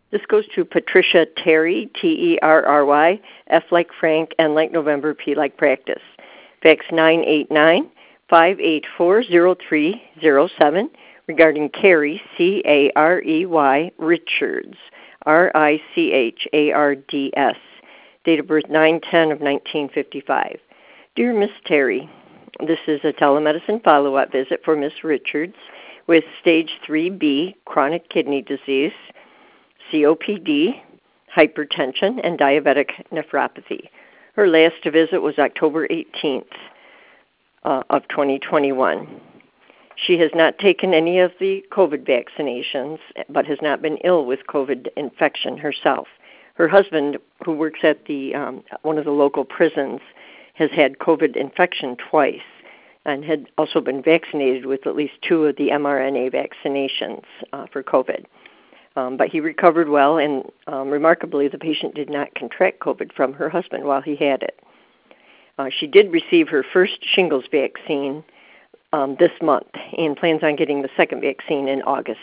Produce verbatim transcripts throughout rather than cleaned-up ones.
This goes to Patricia Terry, T E R R Y, F like Frank, N like November, P like Practice. Fax nine eight nine, five eight four, zero three zero seven regarding Carey, C A R E Y, Richards, R I C H A R D S. Date of birth nine ten of nineteen fifty-five. Dear Miss Terry, this is a telemedicine follow-up visit for Miss Richards with stage three B, chronic kidney disease, C O P D, hypertension, and diabetic nephropathy. Her last visit was October eighteenth uh, of twenty twenty-one. She has not taken any of the COVID vaccinations, but has not been ill with COVID infection herself. Her husband, who works at the um, one of the local prisons, has had COVID infection twice and had also been vaccinated with at least two of the mRNA vaccinations uh, for COVID. Um, but he recovered well, and um, remarkably, the patient did not contract COVID from her husband while he had it. Uh, she did receive her first shingles vaccine um, this month and plans on getting the second vaccine in August.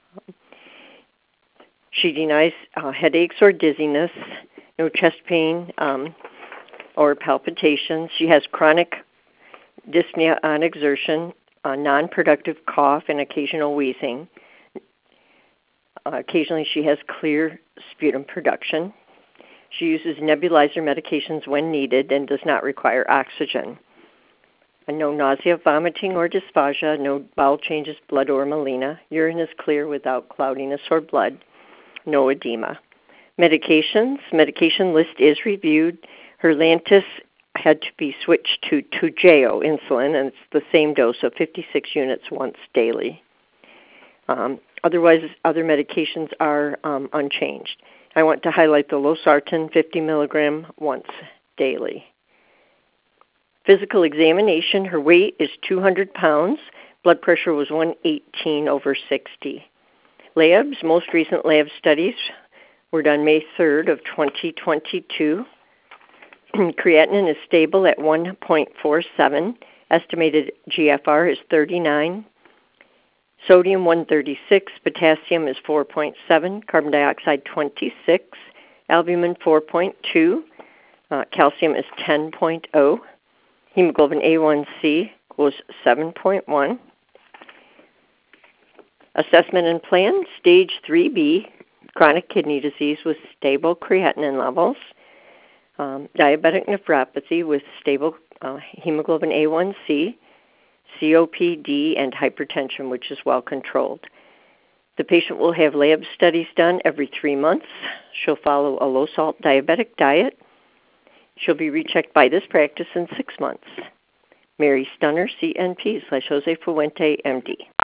She denies uh, headaches or dizziness, no chest pain um, or palpitations. She has chronic dyspnea on exertion, uh, non-productive cough, and occasional wheezing. Uh, occasionally she has clear sputum production. She uses nebulizer medications when needed and does not require oxygen. And no nausea, vomiting, or dysphagia, no bowel changes, blood, or melena. Urine is clear without cloudiness or blood. No edema. Medications. Medication list is reviewed. Her Lantus had to be switched to Toujeo insulin, and it's the same dose of fifty-six units once daily. Um, otherwise, other medications are um, unchanged. I want to highlight the losartan fifty milligram once daily. Physical examination. Her weight is two hundred pounds. Blood pressure was one eighteen over sixty. Labs, most recent lab studies were done May third of twenty twenty-two. Creatinine is stable at one point four seven. Estimated G F R is thirty-nine. Sodium one thirty-six. Potassium is four point seven. Carbon dioxide twenty-six. Albumin four point two. Uh, calcium is ten point zero. Hemoglobin A one C was seven point one. Assessment and plan, stage three B, chronic kidney disease with stable creatinine levels, um, diabetic nephropathy with stable uh, hemoglobin A one C, C O P D, and hypertension, which is well controlled. The patient will have lab studies done every three months. She'll follow a low-salt diabetic diet. She'll be rechecked by this practice in six months. Mary Stunner, C N P slash Jose Fuente, M D.